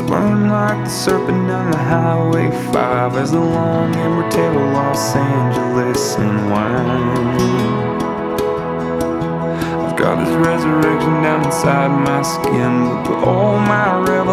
Burn like the serpent down the Highway 5 as the long amber tail of Los Angeles unwinds. I've got this resurrection down inside my skin, but all my